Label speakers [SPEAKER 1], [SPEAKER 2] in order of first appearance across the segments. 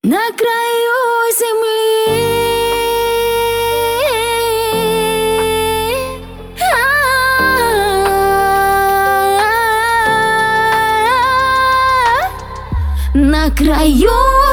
[SPEAKER 1] На краю земли на краю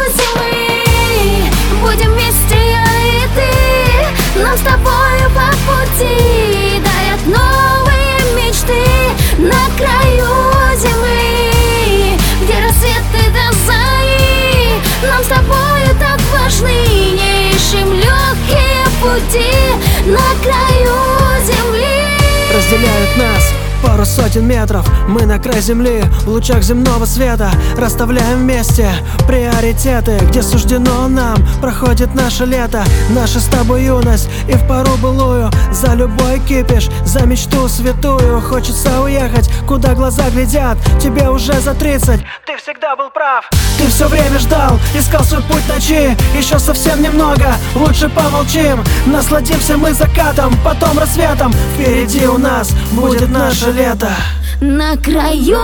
[SPEAKER 1] земли будем вместе я и ты. Нам с тобою по пути дают новые мечты. На краю земли, где рассветы до зари, нам с тобою так важны, не ищем легкие пути. На краю земли
[SPEAKER 2] разделяют нас пару сотен метров. Мы на край земли, в лучах земного света расставляем вместе приоритеты, где суждено нам проходит наше лето. Наша с тобой юность и в пору былую, за любой кипиш, за мечту святую. Хочется уехать, куда глаза глядят. Тебе уже за 30, ты всегда был прав. Ты все время ждал, искал свой путь ночи. Еще совсем немного, лучше помолчим. Насладимся мы закатом, потом рассветом. Впереди у нас будет наше лето.
[SPEAKER 1] на краю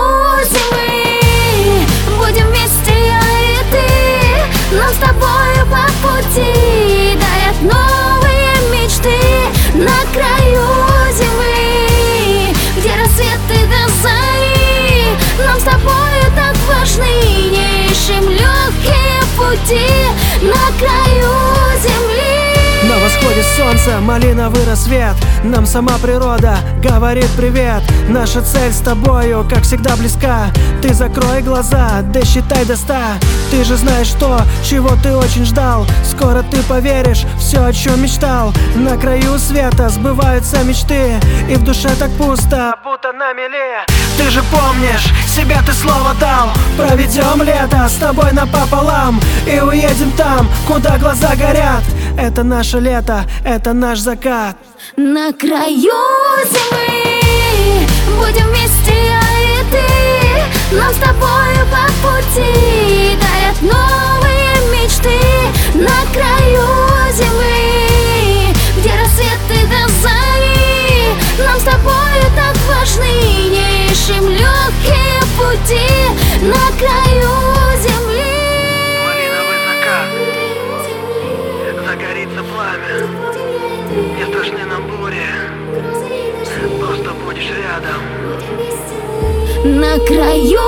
[SPEAKER 1] земли будем вместе я и ты. Нам с тобою по пути дают новые мечты. На краю земли, где рассветы до зари, нам с тобою так важны, не ищем легкие пути. На краю земли
[SPEAKER 2] На восходе солнца малиновый рассвет, нам сама природа говорит привет. Наша цель с тобою, как всегда, близка. Ты закрой глаза, да считай до 100. Ты же знаешь то, чего ты очень ждал. Скоро ты поверишь, все, о чем мечтал. На краю света сбываются мечты, и в душе так пусто, будто на мели. Ты же помнишь, себе ты слово дал. Проведем лето с тобой напополам и уедем там, куда глаза горят. Это наше лето, это наш закат.
[SPEAKER 1] на краю земли будем вместе я и ты. Нам с тобою по пути дают новые мечты. На краю земли, где рассветы до зари, нам с тобою так важны, не ищем легкие пути. На краю земли
[SPEAKER 2] Малиновый закат, загорится пламя, не страшны нам бури, просто будешь рядом.
[SPEAKER 1] на краю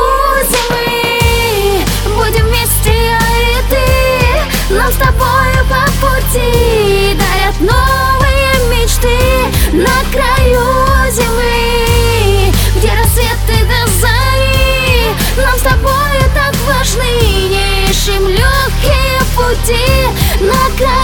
[SPEAKER 1] земли будем вместе я и ты. Нам с тобою по пути дают новые мечты. На краю земли, где рассветы до зари, нам с тобою так важны, не ищем легкие пути. На краю